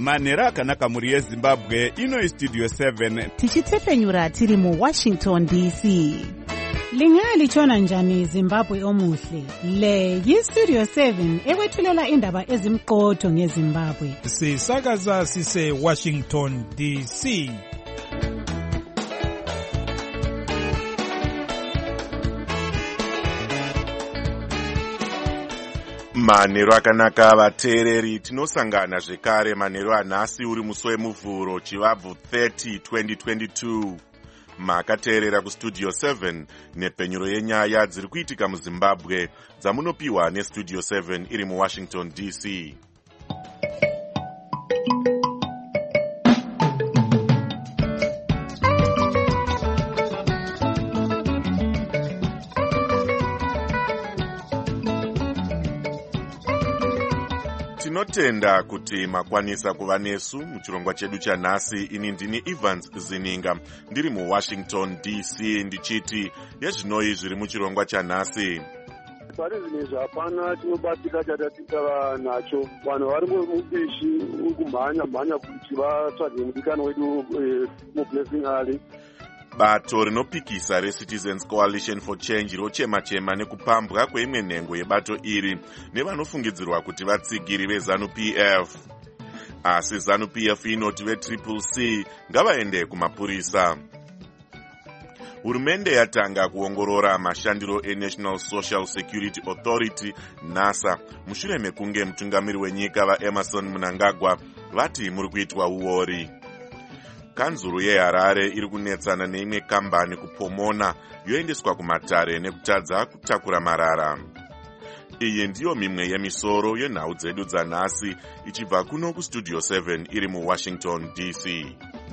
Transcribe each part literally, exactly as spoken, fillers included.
manhero akanaka mhuri yezimbabwe. Ino istudio seven tichitefenyura tiri muwashington D C. Lingalitshona njani Zimbabwe omuhle? Le yistudio seven ekwethulela indaba ezimqotho ngeZimbabwe. Sisakaza sise Washington D C. Manhero akanaka vateereri, tinosangana zvekare manhero anhasi uri musi wemuvhuro chivabvu thirty twenty twenty-two. Makateerera kustudio seven nepenyuro yenyaya dziri kuitika muZimbabwe dzamunopiwa nestudio seven iri muWashington D C. Tinotenda kuti makwanisa kuva nesu muchirongwa chedu chanhasi. Ini ndini Evans Zininga ndiri muWashington D C ndichiti yezvinoi zviri muchirongwa chanhasi. Pari zvinezvi hapana chinobatika chatatikava nacho. Vanhu vari mubishi kumhanya mhanya kuti vatsvage mudikanwa wedu muBlessing Ali. Bato rinopikisa reCitizens Coalition for Change rochema-chema nekupambwa kweimwe nhengo yebato iri nevanofungidzirwa kuti vatsigiri veZANU-P F. Asi ZANU-P F inoti veTriple C ngavaende kumapurisa. Hurumende yatanga kuongorora mashandiro eNational Social Security Authority NASA mushure mekunge mutungamiri wenyika vaEmerson Mnangagwa vati muri kuitwa uori. Kanzuru yeHarare iri kunetsana neimwe kambani kupomona yoendeswa kumatare nekutadza kutakura marara. Iyi ndiyo mimwe yemisoro yenhau dzedu dzanhasi ichibva kuno kustudio seven iri muWashington D C.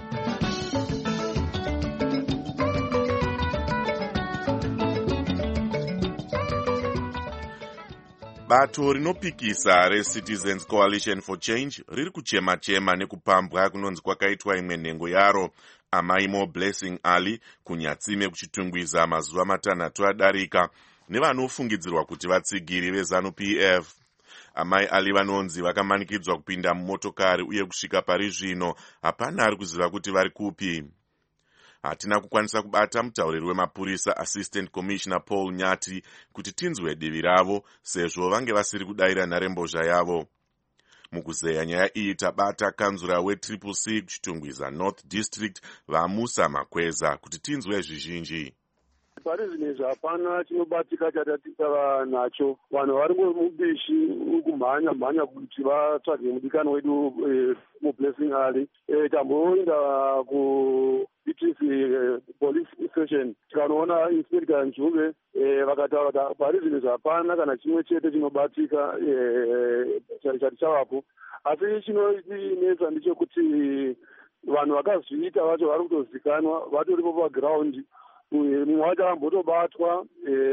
Bato rinopikisa reCitizens Coalition for Change riri kuchema-chema nekupambwa kunonzi kwakaitwa imwe nhengo yaro amai MoBlessing Ali kunyatsime kuchitungwiza mazuva matanhatu adarika nevanofungidzirwa kuti vatsigiri veZANU-P F. Amai Ali vanonzi vakamanikidzwa kupinda mumotokari uye kusvika pari zvino hapana ari kuziva kuti vari kupi. Hatina kukwanisa kubata mutauriri wemapurisa Assistant Commissioner Paul Nyati kuti tinzwe divi ravo sezvo vange vasiri kudayira nharembozha yavo. Mukuzeya nyaya iyi tabata kanzura weTriple C kuchitungwiza North District vaMusa Makweza kuti tinzwe zvizhinji. Pari zvinezvi hapana chinobatika chatatikava nacho. Vanhu vari mubishi kumhanya mhanya kuti vatsvage mudikanwa wedu muBlessing Ali. Tamboenda ku D T C police station tikanoona Inspector Njuve vakataura kuti pari zvinezvi hapana kana chimwe chete chinobatika chati chavapo. Asi chinotinetsa ndechekuti vanhu vakazviita vacho vari kutozikanwa vatoripo paground. Mumwe wacho ambotobatwa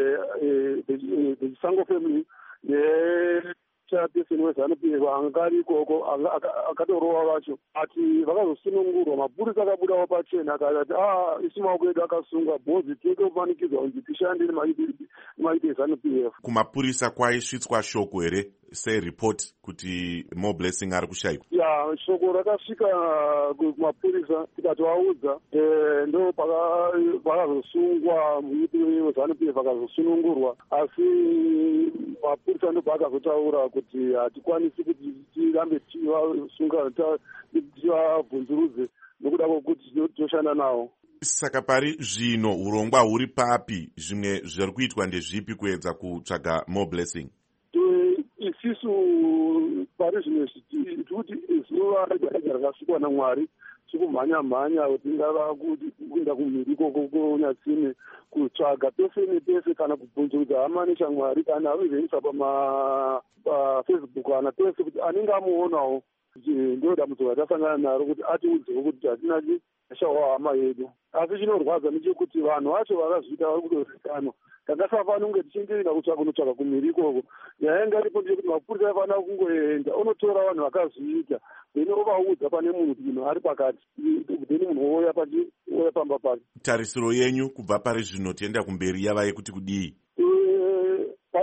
vechisango family nechairperson weZANU-P F anga ari ikoko akatorova vacho ati vakazosunungurwa. Mapurisa akabudawo pachena akati ah isu maoko edu akasungwa bhozi totofanikidzwa kunzi tishande nemaite eZANU-P F. Kumapurisa kwaisvitswa shoko here seripoti kuti MoBlessing ari kushayikwa? Ya shoko rakasvika kumapurisa tikatovaudza ndo pakazosungwa muiti weZANU-P F akazosunungurwa. Asi mapurisa ndo paakazotaura kuti hatikwanisi kuti tirambe tivasunga tivabvunzurudze nokuda kwokuti toshanda navo. Saka pari zvino urongwa huri papi? Zvimwe zviri kuitwa ndezvipi kuedza kutsvaga MoBlessing? Isisu pari zvino tikuti zuva rega rakasvikwa naMwari tikumhanya-mhanya tingava kuenda kumhiri konyatsime kutsvaga pese nepese kana kubvunzurudza hama neshamwari kana avizveisa pamafacebook kana pese kuti anenge amuonawo. Ndo dambudziko ratasangana naro kuti atiudzewo kuti hatina shawa hama yedu. Asi chinorwadza ndechekuti vanhu vacho vakazviita vari kutozikanwa. Takasafana kunge tichingoenda kutsvaka kunotsvaka kumhiri ikoko. Nyaya yanga iripo ndechekuti mapurisa afanira kungoenda onotora vanhu vakazviita then ovaudza pane munhu munhu ari pakati then munhu ouya ouya pamba pake. Tarisiro yenyu kubva pari zvino tienda kumberi yava yekuti kudii? Pari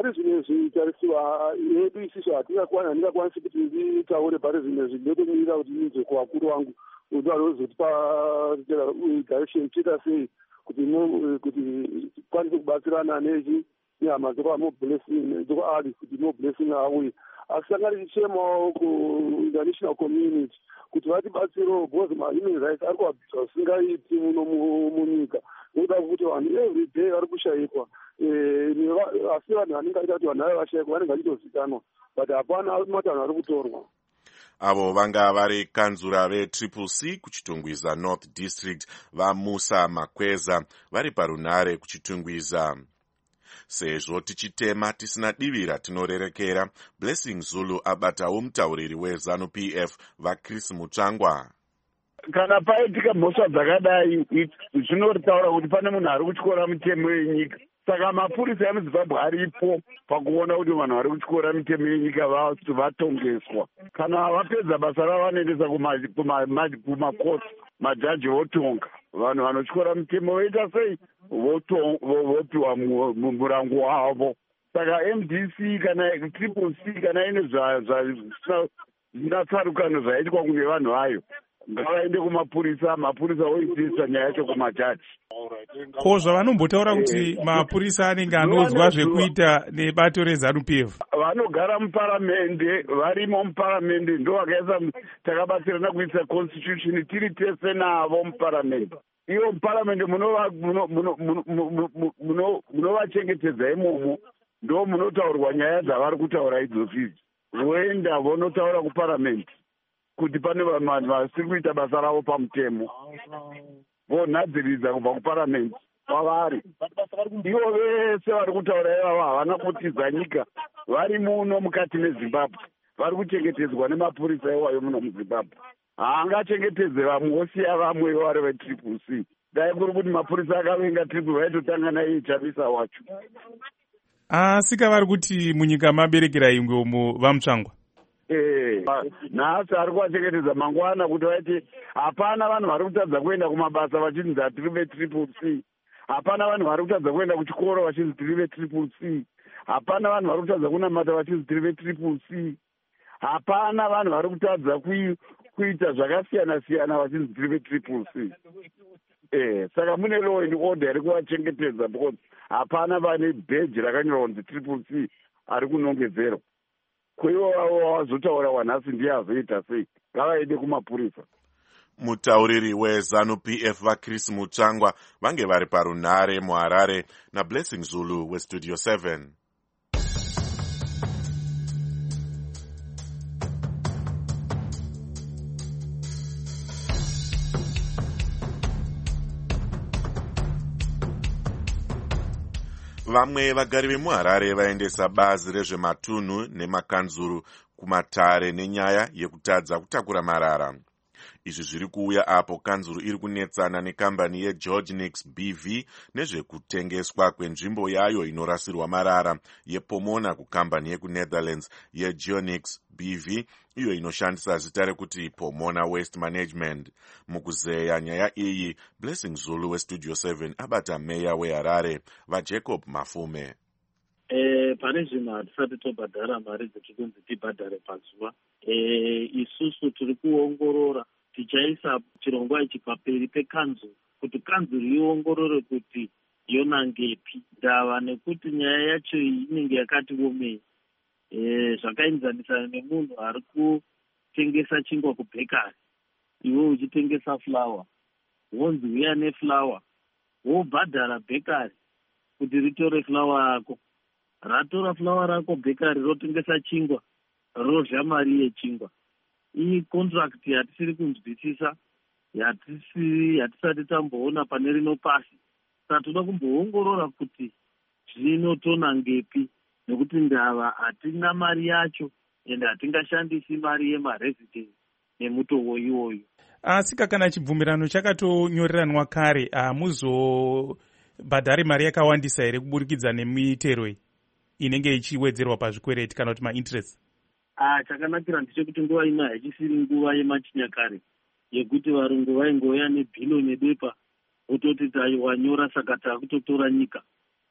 pari zvimwe zvitarisiwa yedu isiso hatingakwanisi kuti nditaure pari zvimwe zvinotomirira kuti inzwe kuvakuru vangu kuti vanozotipa direction tiita sei kuti kuti tikwanise kubatsirana nechi nyama dzokwamoblessing dzokwaali kuti moblessing auye asi tanga tichichemawo kuinternational community kuti vatibatsirewo because mahuman rights ari kuabviswa zvisingaiti muno munyika nokuda kuti vanhu every day vari kushayikwa asi vanhu vanenge aita kuti vanhu vave vashayikwa vanenge vachitozikanwa but hapana mati vanhu vari kutorwa. Avo vanga vari kanzura vetriple C kuchitungwiza North District vaMusa Makweza vari parunare kuchitungwiza. Sezvo tichitema tisina divira tinorerekera, Blessing Zulu abatawo mutauriri weZanu P F vaChris Mutsvangwa. Kana paitika mhosva dzakadai zvinotaura kuti pane munhu ari kutyora mitemo yenyika. Saka mapurisa emuZimbabwe aripo pakuona kuti vanhu vari kutyora mitemo yenyika vatongeswa. Kana vapedza basa ravo vanoendesa kumakoti, majaji votonga. Vanhu vanotyora mitemo voita sei? Vopiwa murango wavo. Saka M D C kana Triple C kana ine zvinatsarukano zvaitwa kune vanhu vayo ngavaende kumapurisa, mapurisa oitiswa nyaya yacho kumajaji. Ko zvavanombotaura kuti mapurisa anenge anozwa zvekuita nebato reZanu P F vanogara muparamende, varimo muparamende, ndo vakaisa takabatsirana kuisa constitution tiri tese navo muparamende. Ivo muparamende munovachengetedza imomo, ndo munotaurwa nyaya dzavari kutaura idzozvizi. Voenda vonotaura kuparamende kuti pane vanhu vasiri kuita basa ravo pamutemo, vonhadziridza kubva kuparamende kwavari. Ivo vese vari kutaura ivavo havana kutiza nyika, vari muno mukati meZimbabwe, vari kuchengetedzwa nemapurisa iwayo muno muZimbabwe. Haangachengetedze vamwe osiya vamwe vari vetriple C. Dai kuri kuti mapurisa akavenga triple vaitotanga naiye Chamisa wacho. Asika vari kuti munyika maberekera ingwe umo vaMutsvangwa. Eh, nhasi ari kuvachengetedza mangwana kuti vaiti hapana vanhu vari kutadza kuenda kumabasa vachinzi hatiri vetriple C. Hapana vanhu vari kutadza kuenda kuchikoro vachinzi tiri vetriple C. Hapana vanhu vari kutadza kunamata vachinzi tiri vetriple C. Hapana vanhu vari kutadza kuita zvakasiyana siyana vachinzi tiri vetriple C. Eh, saka mune law and order iri kuvachengetedza because hapana vane bheji rakanyorwa kunzi triple C ari kunongedzerwa. Kuivo vavo vazotaura wanhasi ndiye azoita sei, ngavaende kumapurisa. Mutauriri weZanu P F vaChris Mutsvangwa vange vari parunare muHarare naBlessing Zulu weStudio seven. Vamwe vagari vemuHarare vaendesa bazi rezvematunhu nemakanzuru kumatare nenyaya yekutadza kutakura marara. Izvi zviri kuuya apo kanzuru iri kunetsana nekambani yeGeorge Nix B V nezvekutengeswa kwenzvimbo yayo inorasirwa marara yePomona kukambani yekuNetherlands yeGeonix B V, iyo inoshandisa zita rekuti Pomona Waste Management. Mukuzeya nyaya iyi, Blessing Zulu weStudio seven abata meya weHarare vaJacob Mafume. Eh, pane zvinhu hatisati tobhadhara mari dzechikunzi tibhadhare pazuva. Eh, isusu tiri kuongorora tichaisa chirongwa ichi paperi pekanzuru kuti kanzuru iongorore kuti yonangepi ndava nekuti nyaya yacho inenge yakati omei. Eh, zvakainzanisana nemunhu ari kutengesa chingwa kubhekari, iwe uchitengesa flower, wonzi uya neflower, wobhadhara bhekari kuti ritore flower yako. Ratora flower rako bhekari rotengesa chingwa, rozha mari yechingwa. Iyi contract hatisiri kunzwisisa, hatisiri hatisati tamboona pane rino pasi. Saka toda kumboongorora kuti zvinotona ngepi, nekuti ndava hatina mari yacho ende hatingashandisi mari yemaresidence nemutowo iwoyo. Asika kana chibvumirano chakatonyoreranwa kare, hamuzobhadhari mari yakawandisa here kuburikidza nemitero inenge ichiwedzerwa pazvikwereti kana kuti mainterest? Ah, chakanakira ndechekuti nguva ino haichisiri nguva yemachinyakare yekuti varungu vaingoya nebhilo nebepa vototi wanyora saka takutotora nyika.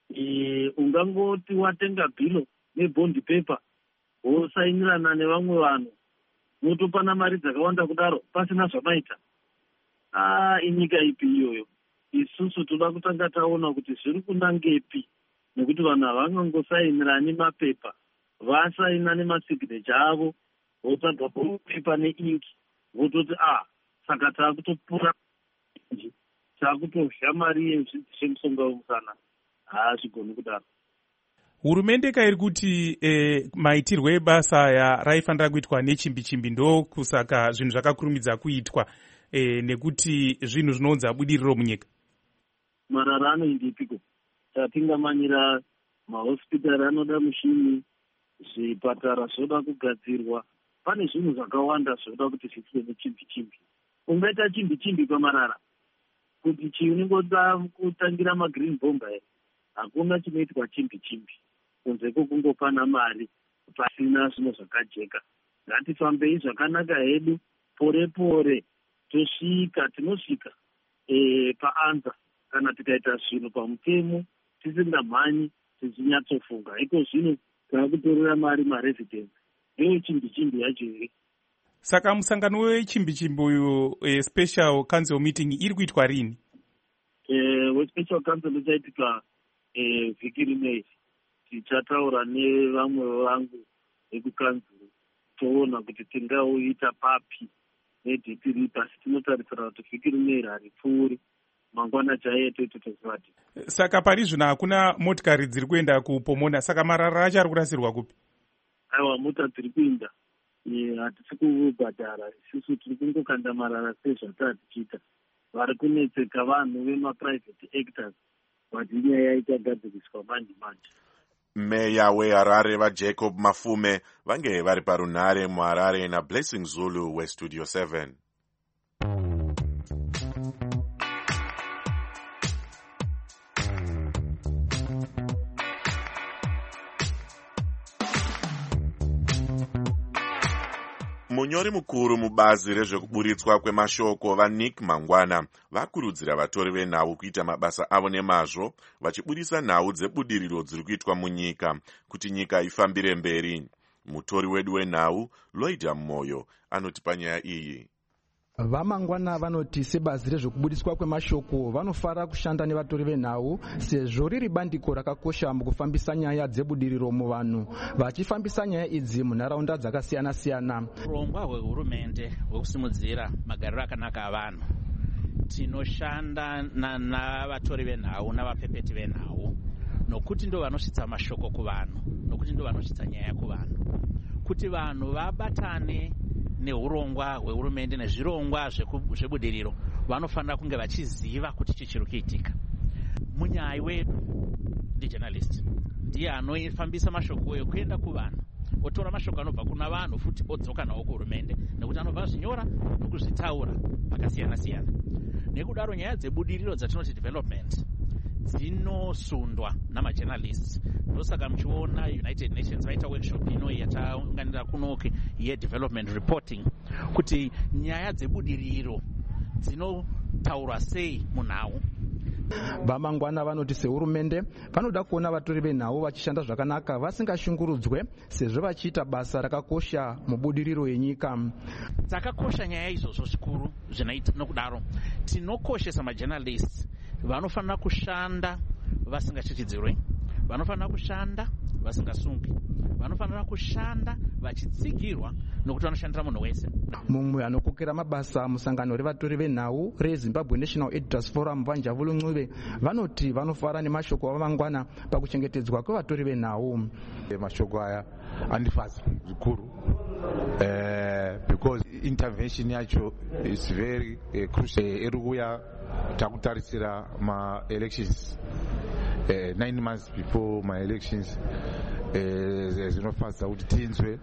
e, ungangoti watenga bhilo nebondi paper wosainirana nevamwe vanhu motopana mari dzakawanda kudaro pasina zvamaita. Ah, inyika ipi iyoyo? Isusu toda kutanga taona kuti zviri kunangepi, nekuti vanhu havangangosainirani mapepa, vasaina nemasignature avo, votsvaga pepa neingi, vototi ah, saka taakutopura taakutozha mari yezvemusonga wemusana. Ha, zvigoni kudaro. Hurumende kairi kuti eh, maitirwo ebasa aya raifanira kuitwa nechimbi chimbi, ndo kusaka zvinhu zvakakurumidza kuitwa eh, nekuti zvinhu zvinounza budiriro munyika. Marara anoindipiko? Tatingamanyira mahospitari anoda mushini, zvipatara zvoda kugadzirwa, pane zvinhu zvakawanda zvoda kuti zviitwe nechimbi chimbi. Ungaita chimbi chimbi pamarara kuti chiunongoda kutangira magreen bomba here, hakuna chinoitwa chimbi chimbi kunze kwokungopana mari pasina zvinhu zvakajeka. Ngatifambei zvakanaka hedu, pore pore tosvika, tinosvika e, paanza kana tikaita zvinhu pamutemo tisingamhanyi tichinyatsofunga. Iko zvino taakutorera mari maresidence iyo chimbi chimbi yacho here. Saka musangano wechimbi chimbi uyu e, special council meeting iri kuitwa rini? E, wespecial council uchaitika e, vhiki rinei. Tichataura nevamwe vangu vekukanzuro toona kuti tingauita papi nedhiti ripi, asi tinotarisira kuti vhiki rinei haripfuuri, mangwana chaiye toite tozivati. Saka pari zvino hakuna motikari dziri kuenda kupomona, saka marara acho ari kurasirwa kupi? Aiwa, mota dziri kuinda, hatisi kubhadhara, isusu tiri kungokanda marara sezvataa tichiita. Vari kunetseka vanhu vemaprivate actors, vati nyaya ichagadziriswa manje manje. Meya weHarare vaJacob Mafume vange vari parunhare muHarare naBlessing Zulu weStudio seven. Munyori mukuru mubazi rezvekuburitswa kwemashoko vaNick Mangwana vakurudzira vatori venhau kuita mabasa avo nemazvo, vachiburisa nhau dzebudiriro dziri kuitwa munyika kuti nyika ifambire mberi. Mutori wedu wenhau Loida Moyo anoti panyaya iyi. Vamangwana vanoti sebazi rezvekubudiswa kwemashoko vanofara kushanda nevatori venhau sezvo riri bandiko rakakosha mukufambisa nyaya dzebudiriro muvanhu, vachifambisa nyaya idzi munharaunda dzakasiyana siyana. Urongwa hwehurumende hwekusimudzira magariro akanaka avanhu, tinoshanda navatori venhau navapepeti venhau, nokuti ndo vanosvitsa mashoko kuvanhu, nokuti ndo vanosvitsa nyaya kuvanhu, kuti vanhu vabatane neurongwa hwehurumende nezvirongwa zvebudiriro. Vanofanira kunge vachiziva kuti chichiri kuitika. Munyai wedu ndijournalist, ndiye anofambisa mashoko ekuenda kuvanhu, otora mashoko anobva kuna vanhu futi odzoka nawo kuhurumende, nekuti anobva zvinyora nokuzvitaura pakasiyana siyana. Nekudaro nyaya dzebudiriro dzatinoti development dzinosundwa namajournalists. Ndosaka muchiona United Nations vaita workshop ino yataunganira kunoki yedevelopment reporting, kuti nyaya dzebudiriro dzinotaurwa sei munhau. Vamangwana vanoti sehurumende vanoda kuona vatori venhau vachishanda zvakanaka vasingashungurudzwe, sezvo vachiita basa rakakosha mubudiriro yenyika. Dzakakosha nyaya izvozvo zvikuru zvinoita, nokudaro tinokoshesa majournalists. Vanofanira kushanda vasingachitidzirwe, vanofanira kushanda vasingasungi, vanofanira kushanda vachitsigirwa, nokuti vanoshandira munhu wese. Mumwe anokokera mabasa musangano revatori venhau reZimbabwe National Editors Forum Vanjavulu Ncube vanoti vanofara nemashoko avamangwana pakuchengetedzwa kwevatori venhau. Mashoko aya andifadza zvikuru uh, because intervention yacho is very uh, crucial. Iri kuya takutarisira ma elections uh, nine months before my elections. Zvinofadza kuti tinzwe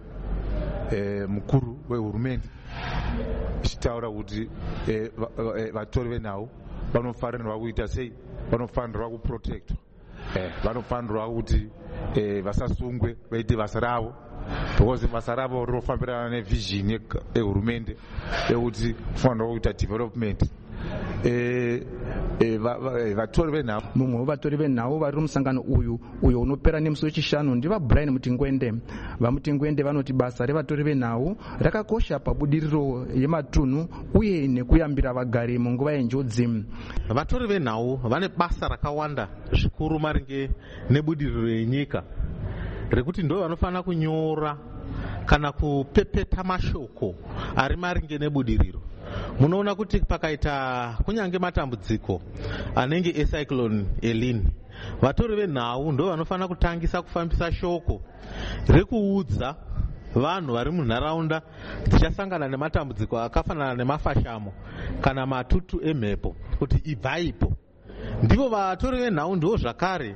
mukuru wehurumende ichitaura kuti vatori venhau vanofanirwa kuita sei, vanofanirwa kuprotectwa, vanofanirwa kuti vasasungwe vaite basa ravo, because basa ravo rinofambirana nevision yehurumende yekuti kufanirwa kuita development eh, eh, vatori venhau mumwe wevatori venhau vari mumusangano uyu uyo unopera nemusi wechishanu ndiva Brian Mutingwende. VaMutingwende vanoti basa revatori venhau rakakosha pabudiriro yematunhu uye nekuyambira vagari munguva yenjodzi. Vatori venhau vane basa rakawanda zvikuru maringe nebudiriro yenyika rekuti ndo vanofanira kunyora kana kupepeta mashoko ari maringe nebudiriro. Munoona kuti pakaita kunyange matambudziko anenge ecyclone Elin, vatori venhau ndo vanofanira kutangisa kufambisa shoko rekuudza vanhu vari munharaunda dzichasangana nematambudziko akafanana nemafashamo kana matutu emhepo kuti ibvaipo. Ndipo vatori venhau ndivo zvakare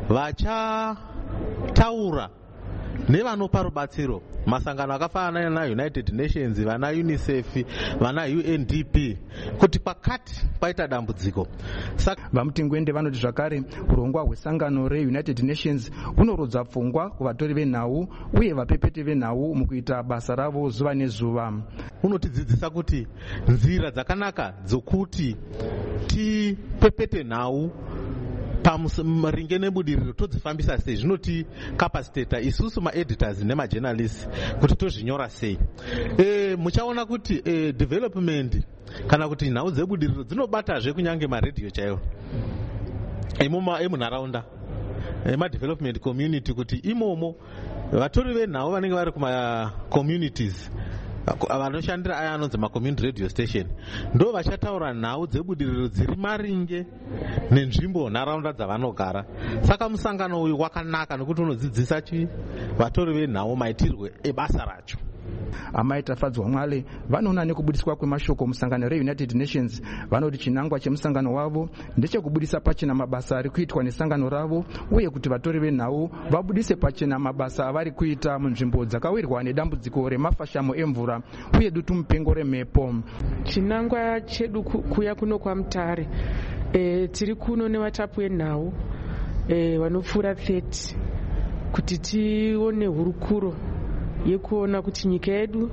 vachataura nevanopa rubatsiro, masangano akafanana naUnited Nations, vana UNICEF, vana U N D P, kuti pakati paita dambudziko. VaMutingwende vanoti zvakare urongwa hwesangano reUnited Nations hunorodza pfungwa kuvatori venhau uye vapepeti venhau mukuita basa ravo zuva nezuva. Unotidzidzisa kuti nzira dzakanaka dzokuti tipepete nhau pamuringe nebudiriro todzifambisa sei, zvinoti capacitata isusu maeditors nemajournalists kuti tozvinyora sei. E, muchaona kuti e, development kana kuti nhau dzebudiriro dzinobatazve kunyange maredhiyo chaiwo emunharaunda emadevelopment community, kuti imomo vatori venhau vanenge vari kuma communities vanoshandira aya anonzi macommunity radio station ndo vachataura nhau dzebudiriro dziri maringe nenzvimbo nharaunda dzavanogara. Saka musangano uyu wakanaka nekuti unodzidzisa chi vatori venhau maitirwe ebasa racho. Amaita Fadzwa Mwale vanoona nekubudiswa kwemashoko musangano reUnited Nations vanoti chinangwa chemusangano wavo ndechekubudisa pachena mabasa ari kuitwa nesangano ravo uye kuti vatori venhau vabudise pachena mabasa avari kuita munzvimbo dzakawirwa nedambudziko remafashamo emvura uye dutu mupengo remhepo. Chinangwa chedu kuya kuno kwaMutare e, tiri kuno nevatapu venhau e, vanopfuura thirty kuti tione hurukuro yekuona kuti nyika yedu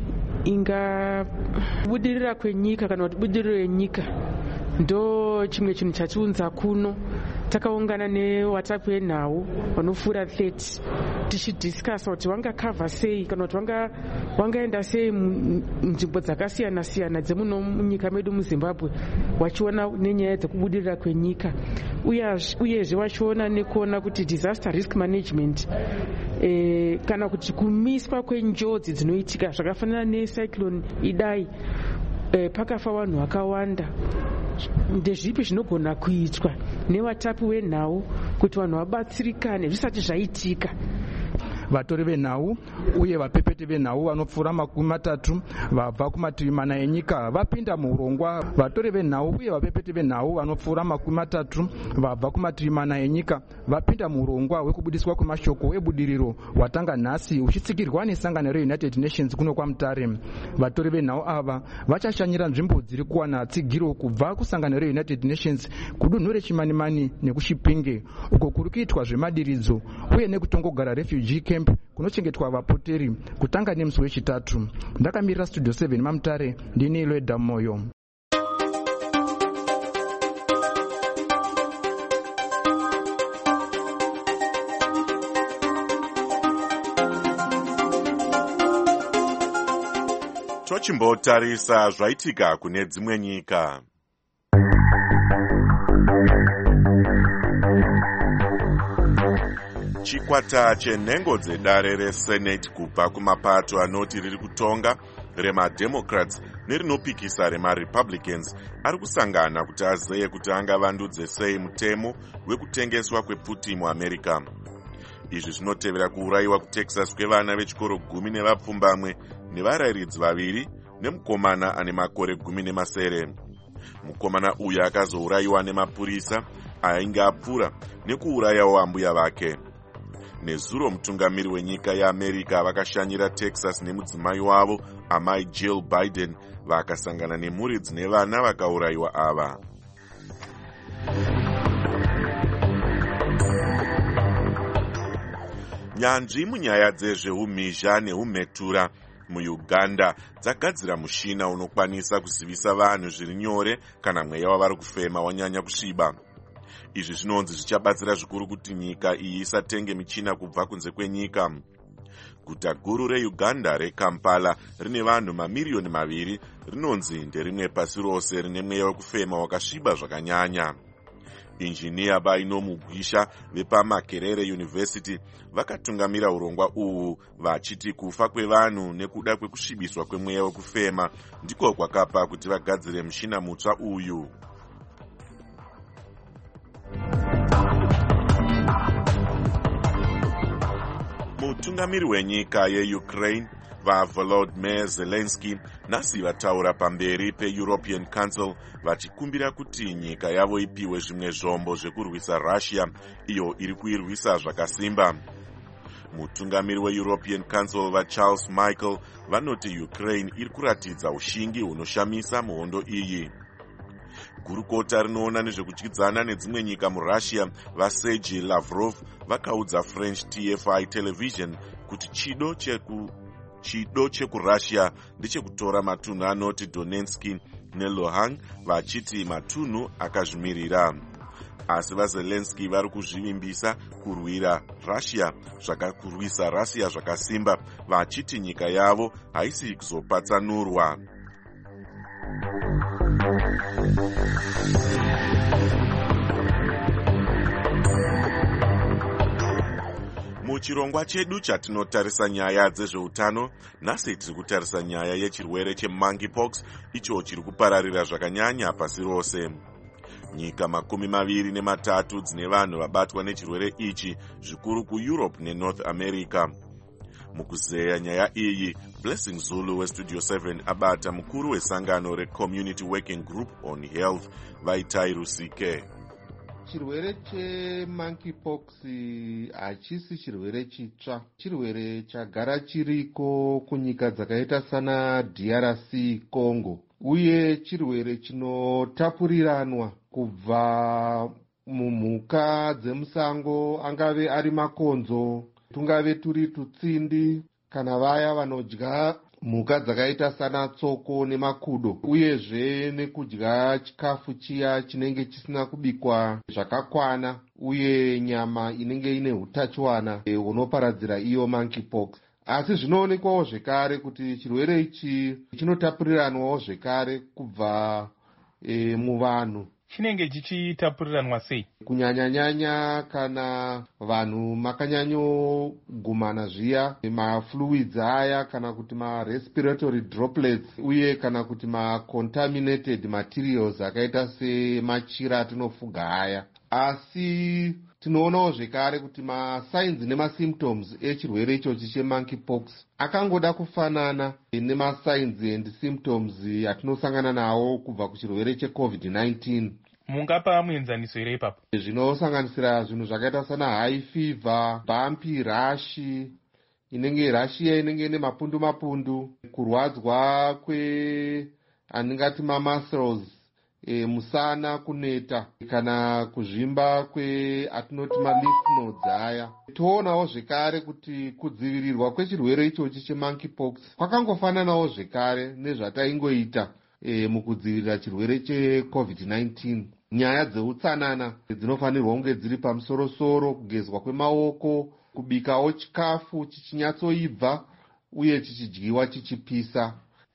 ingabudirira kwenyika kana kuti budiriro yenyika ndo chimwe chinhu chatiunza kuno. Takaungana nevatapu venhau vanopfuura thirty tichidhiskasa kuti wangakavha sei kana kuti wanga wangaenda sei munzvimbo dzakasiyana siyana dzemuno munyika medu muZimbabwe wachiona nenyaya dzekubudirira kwenyika uyezve wachiona nekuona kuti disaster risk management e, kana kuti kumiswa kwenjodzi dzinoitika zvakafanana necyclone Idai e, pakafa vanhu vakawanda. Ndezvipi zvinogona kuitwa nevatapu venhau kuti vanhu vabatsirikane zvisati zvaitika? Vatori venhau uye vapepeti venhau vanopfuura makumi matatu vabva kumativi mana enyika vapinda muurongwa. Vatori venhau uye vapepeti venhau vanopfuura makumi matatu vabva kumativi mana enyika vapinda muurongwa hwekubudiswa kwemashoko ebudiriro hwatanga nhasi uchitsigirwa nesangano reUnited Nations kuno kwaMutare. Vatori venhau ava vachashanyira nzvimbo dziri kuwana tsigiro kubva kusangano reUnited Nations kudunhu reChimanimani nekuChipinge uko kuri kuitwa zvemadiridzo uye nekutongogara refugee camp kunochengetwa vapoteri kutanga nemusi wechitatu. Ndakamirira studio seven maMutare ndini Lweda Moyo. Tochimbotarisa zvaitika kune dzimwe nyika. Chikwata chenhengo dzedare reSenate kubva kumapato anoti riri kutonga remademocrats nerinopikisa remarepublicans ari kusangana kuti azeye kuti angavandudze sei mutemo wekutengeswa kwepfuti muAmerica. Izvi zvinotevera kuurayiwa kuTexas kwevana vechikoro gumi nevapfumbamwe nevarayiridzi vaviri nemukomana ane makore gumi nemasere. Mukomana uyu akazourayiwa nemapurisa ainge apfuura nekuurayawo ambuya vake. Nezuro mutungamiri wenyika yeAmerica vakashanyira Texas nemudzimai wavo amai Jill Biden vakasangana nemhuri dzine vana vakaurayiwa ava. Nyanzvi munyaya dzezveumhizha neumhetura muuganda dzagadzira mushina unokwanisa kuzivisa vanhu zviri nyore kana mweya wavari kufema wanyanya kusviba. Izvi zvinonzi zvichabatsira zvikuru kuti nyika iyi isatenge michina kubva kunze kwenyika. Guta guru reuganda rekampala rine vanhu mamiriyoni maviri, rinonzi nderimwe pasi rose rine mweya wekufema wakasviba zvakanyanya. Injiniya Baino Mugwisha vepamakerere University vakatungamira urongwa uhu vachiti kufa kwevanhu nekuda kwekusvibiswa kwemweya wekufema ndiko kwakapa kuti vagadzire mushina mutsva uyu. Mutungamiri wenyika yeUkraine vaVolodymyr Zelensky nhasi vataura pamberi peEuropean Council vachikumbira kuti nyika yavo ipiwe zvimwe zvombo zvekurwisa Russia iyo iri kuirwisa zvakasimba. Mutungamiri weEuropean Council vaCharles Michael vanoti Ukraine iri kuratidza ushingi hunoshamisa muhondo iyi. Gurukota rinoona nezvekudyidzana nedzimwe nyika muRussia vaSergei Lavrov vakaudza French T F I television kuti chido cheku chido chekurussia ndechekutora matunhu anoti Donetsk neLuhansk vachiti matunhu akazvimirira. Asi vaZelensky vari kuzvivimbisa kurwira Russia zvakakurwisa Russia zvakasimba vachiti nyika yavo haisi kuzopatsanurwa. Muchirongwa chedu chatinotarisa nyaya dzezveutano, nhasi tiri kutarisa nyaya yechirwere chemonkeypox icho chiri kupararira zvakanyanya pasi rose. Nyika makumi maviri nematatu dzine vanhu vabatwa nechirwere ichi, zvikuru kuEurope neNorth America. Mukuzeya nyaya iyi, Blessing Zulu weStudio seven abata mukuru wesangano reCommunity Working Group on Health Vaitai Rusike. Chirwere chemonkeypox hachisi chirwere chitsva, chirwere chagara chiriko kunyika dzakaita sana D R C Congo, uye chirwere chinotapuriranwa kubva mumhuka dzemusango, angave ari makonzo, tungave turi tutsindi, kana vaya vanodya mhuka dzakaita sana tsoko nemakudo, uyezve nekudya chikafu chiya chinenge chisina kubikwa zvakakwana, uye nyama inenge ine utachiwana hunoparadzira iyo monkeypox. Asi zvinoonekwawo zvekare kuti chirwere ichi chinotapuriranwawo zvekare kubva e, muvanhu. Chinenge chichitapuriranwa sei? Kunyanya-nyanya kana vanhu makanyanyogumana zviya, mafluids aya kana kuti marespiratory droplets, uye kana kuti macontaminated materials akaita semachira atinofuga aya. Asi tinoonawo zvekare kuti masigns nemasymptoms echirwere ichochi chemonkeypox akangoda kufanana nemasigns and symptoms atinosangana nawo kubva kuchirwere checovid nineteen. Mungapa muenzaniso here ipapo? Zvinosanganisira zvinhu zvakaita sana high fever, bumpy rash, inenge rash iya inenge ine mapundu mapundu, kurwadzwa kwe aningati mamuscles, e, musana kuneta, kana kuzvimba kwe atinoti malymph nodes aya. Toonawo zvekare kuti kudzivirirwa kwechirwere ichochi chemonkeypox kwakangofananawo zvekare nezvataingoita e, mukudzivirira chirwere checovid nineteen. Nyaya dzeutsanana dzinofanirwa kunge dziri pamusoro-soro, kugezwa kwemaoko, kubikawo chikafu chichinyatsoibva uye chichidyiwa chichipisa.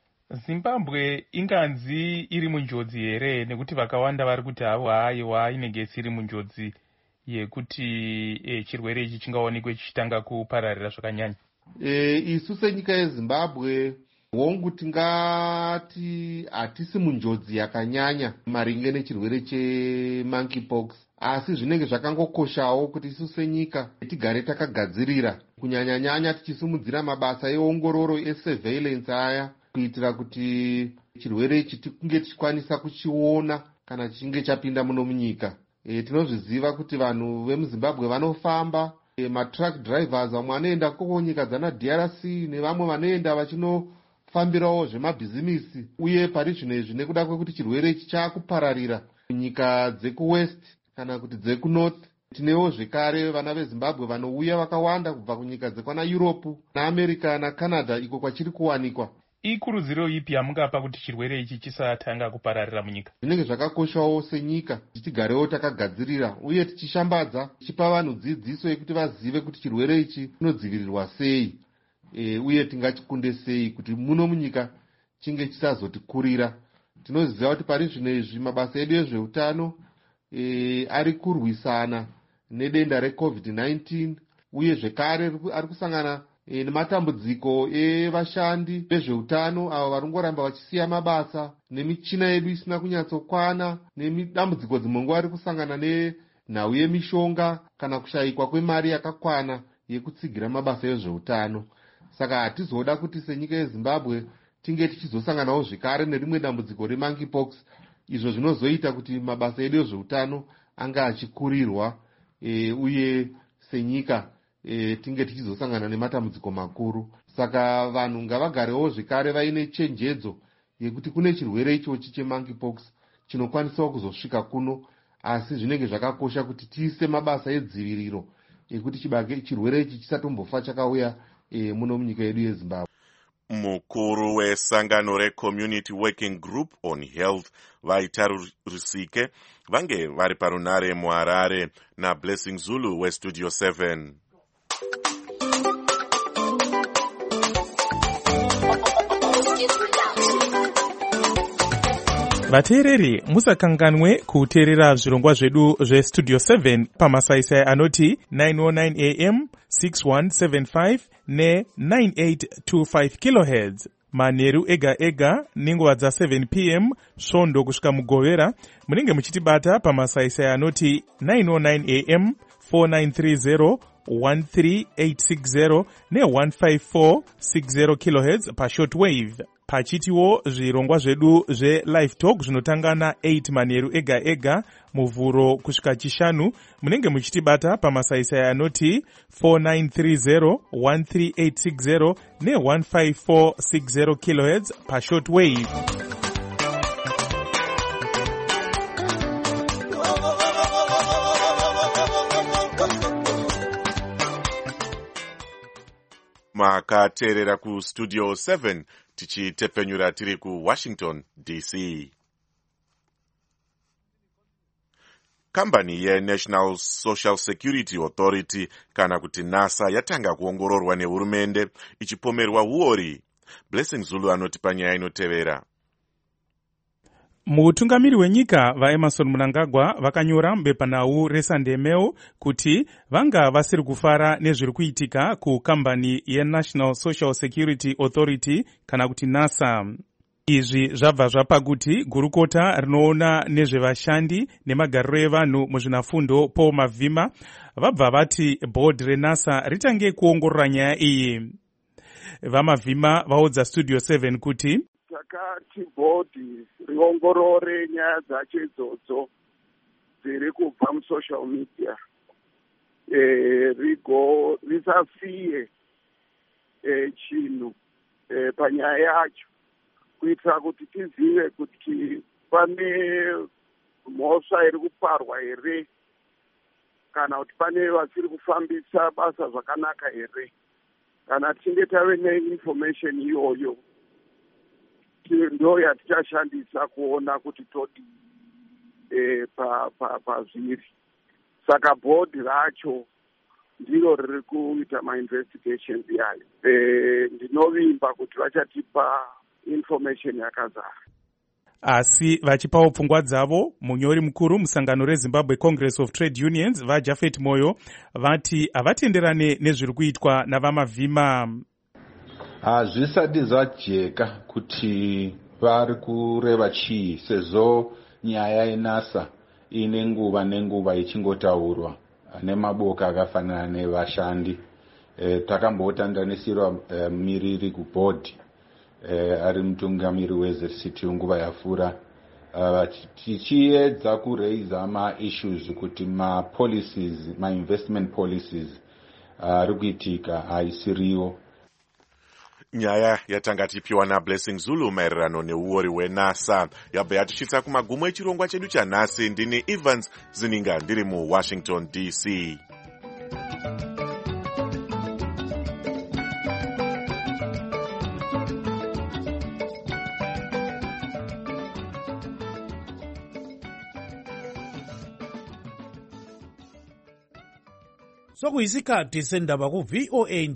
Zimbabwe inganzi iri munjodzi here, nekuti vakawanda vari kuti havo haiwa inenge isiri munjodzi yekuti e, chirwere ichi chingaonekwe chichitanga kupararira zvakanyanya? E, isu senyika yeZimbabwe hongu tingati hatisi munjodzi yakanyanya maringe nechirwere chemonkeypox, asi zvinenge zvakangokoshawo kuti isu senyika tigare takagadzirira, kunyanya-nyanya tichisimudzira mabasa eongororo esurveillance aya, kuitira kuti chirwere ichi tikunge tichikwanisa kuchiona kana chinge chapinda muno munyika. E, tinozviziva kuti vanhu vemuZimbabwe vanofamba, e, matruck drivers vamwe vanoenda koko nyika dzana D R C nevamwe vanoenda vachinofambirawo zvemabhizimisi, uye pari zvino izvi nekuda kwekuti chirwere ichi chaakupararira kunyika dzekuwest kana kuti dzekunorth, Tinewo zvekare vana veZimbabwe vanouya vakawanda kubva kunyika dzekwana Europe naAmerica naCanada iko kwachiri kuwanikwa. Ikurudziro ipi yamungapa kuti chirwere ichi chisatanga kupararira munyika? Zvinenge zvakakoshawo senyika tichigarewo takagadzirira uye tichishambadza tichipa vanhu dzidziso yekuti vazive kuti chirwere ichi chinodzivirirwa sei e, uye tingachikunde sei kuti muno munyika chinge chisazotikurira. Tinoziva kuti pari zvino izvi mabasa edu ezveutano e, ari kurwisana nedenda reCovid nineteen uye zvekare ari kusangana e, nematambudziko evashandi vezveutano avo varongoramba vachisiya mabasa nemichina yedu isina kunyatsokwana nemidambudziko dzimwe nguva ari kusangana nenhau yemishonga kana kushayikwa kwemari yakakwana yekutsigira mabasa ezveutano. Saka hatizoda kuti senyika yeZimbabwe tinge tichizosanganawo zvekare nerimwe dambudziko remonkeypox, izvo zvinozoita kuti mabasa edu ezveutano anga achikurirwa e, uye senyika e, tinge tichizosangana nematambudziko makuru. Saka vanhu ngavagarewo zvekare vaine chenjedzo yekuti kune chirwere ichochi chemonkeypox chinokwanisawo kuzosvika kuno, asi zvinenge zvakakosha kuti tiise mabasa edziviriro ekuti chibage chirwere ichi chisatombofa chakauya e, muno munyika yedu yeZimbabwe. Mukuru wesangano reCommunity Working Group on Health Vaita Rusike vange vari parunare muHarare naBlessing Zulu weStudio seven. Vateereri, musakanganwe kuteerera zvirongwa zvedu zveStudio seven pamasaisai anoti nine oh nine a m, six one seven five ne nine eight two five kilohertz manheru ega ega nenguva dza seven p m svondo kusvika mugovera. Munenge muchitibata pamasaisai anoti nine oh nine a m, four nine three zero, one three eight six zero ne one five four six zero kilohertz pashortwave. Pachitiwo zvirongwa zvedu zveLive Talk zvinotanga na eight manheru ega ega muvhuro kusvika chishanu. Munenge muchitibata pamasaisai anoti four nine three zero, one three eight six zero ne one five four six zero kilohertz pashortwave. Makateerera kuStudio seven tichitepenyura tiri kuWashington D C. Kambani yeNational Social Security Authority kana kuti NASA yatanga kuongororwa nehurumende ichipomerwa huori. Blessing Zulu anoti panyaya inotevera. Mutungamiri wenyika vaEmerson Mnangagwa vakanyora mubepanhau reSunday Mail kuti vanga vasiri kufara nezviri kuitika kukambani yeNational Social Security Authority kana kuti NASA. Izvi zvabva zvapa kuti gurukota rinoona nezvevashandi nemagariro evanhu muzvinafundo Paul Mavhima vabva vati board reNASA ritange kuongorora nyaya iyi. VaMavhima vaudza Studio seven kuti takati bhodhi riongorore nyaya dzacho idzodzo dziri kubva musocial media e, rigo risasiye e, chinhu e, panyaya yacho kuitira kuti tizive kuti pane mhosva iri kuparwa here kana kuti pane vasiri kufambisa basa zvakanaka here. Kana tichinge tave neinformation iyoyo ndo yatichashandisa kuona kuti todi e, pazviri pa, pa saka bhodhi racho ndiro riri kuita mainvestigations yayo. E, ndinovimba kuti vachatipa information yakazara. Asi vachipawo pfungwa dzavo, munyori mukuru musangano reZimbabwe Congress of Trade Unions vaJafet Moyo vati havatenderane nezviri kuitwa navaMavhima. Hazvisati zvajeka kuti vari kureva chii sezvo nyaya yeNASA ine nguva nenguva ichingotaurwa nemaboka akafanana nevashandi. E, takambotandanisirwa e, miriri kubhodhi e, ari mutungamiri weZ C T nguva yapfuura uh, tichiedza kureiza ma-issues kuti ma-policies, ma-investment policies ari uh, kuitika haisiriwo. nyaya yatanga tipiwa naBlessing Zulu maererano neuori hwenasa yabva yatisvitsa kumagumo echirongwa chedu chanhasi. Ndini Evans Zininga ndiri muWashington D C. sokuyisikhathi sendaba ku V O A